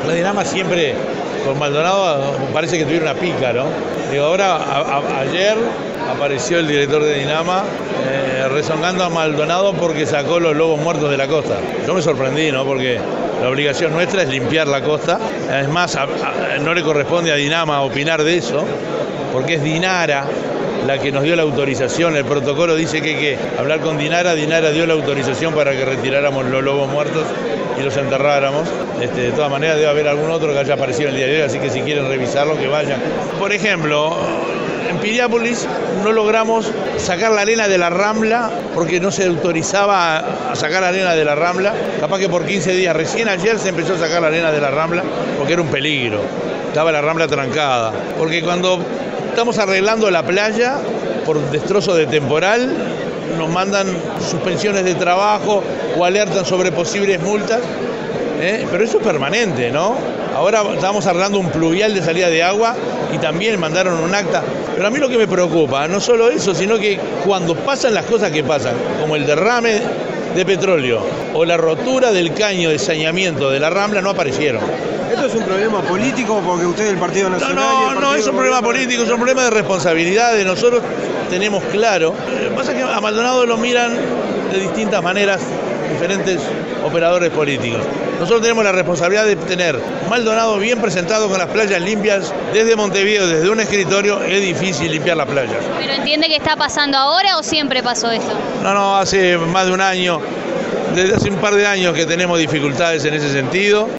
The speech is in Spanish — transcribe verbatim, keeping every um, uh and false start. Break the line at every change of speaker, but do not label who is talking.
La Dinama siempre, con Maldonado, parece que tuviera una pica, ¿no? Digo, ahora, a, a, ayer apareció el director de Dinama eh, rezongando a Maldonado porque sacó los lobos muertos de la costa. Yo me sorprendí, ¿no? Porque la obligación nuestra es limpiar la costa. Es más, a, a, no le corresponde a Dinama opinar de eso, porque es Dinara la que nos dio la autorización. El protocolo dice que hay que hablar con Dinara. Dinara dio la autorización para que retiráramos los lobos muertos y los enterráramos. Este, de todas maneras debe haber algún otro que haya aparecido el día de hoy, así que si quieren revisarlo, que vayan. Por ejemplo, en Piriápolis no logramos sacar la arena de la Rambla porque no se autorizaba a sacar la arena de la Rambla. Capaz que por quince días, recién ayer se empezó a sacar la arena de la Rambla porque era un peligro. Estaba la Rambla trancada. Porque cuando estamos arreglando la playa por destrozo de temporal, nos mandan suspensiones de trabajo o alertan sobre posibles multas, ¿eh? Pero eso es permanente, ¿no? Ahora estamos arreglando un pluvial de salida de agua y también mandaron un acta. Pero a mí lo que me preocupa, no solo eso, sino que cuando pasan las cosas que pasan, como el derrame de petróleo o la rotura del caño de saneamiento de la Rambla, no aparecieron.
¿Esto es un problema político porque usted es del Partido Nacional?
No, no, no es un problema político, es un problema de responsabilidad. Nosotros tenemos claro. Lo que pasa es que a Maldonado lo miran de distintas maneras diferentes operadores políticos. Nosotros tenemos la responsabilidad de tener Maldonado bien presentado con las playas limpias. Desde Montevideo, desde un escritorio, es difícil limpiar las playas.
¿Pero entiende que está pasando ahora o siempre pasó eso?
No, no, hace más de un año, desde hace un par de años que tenemos dificultades en ese sentido.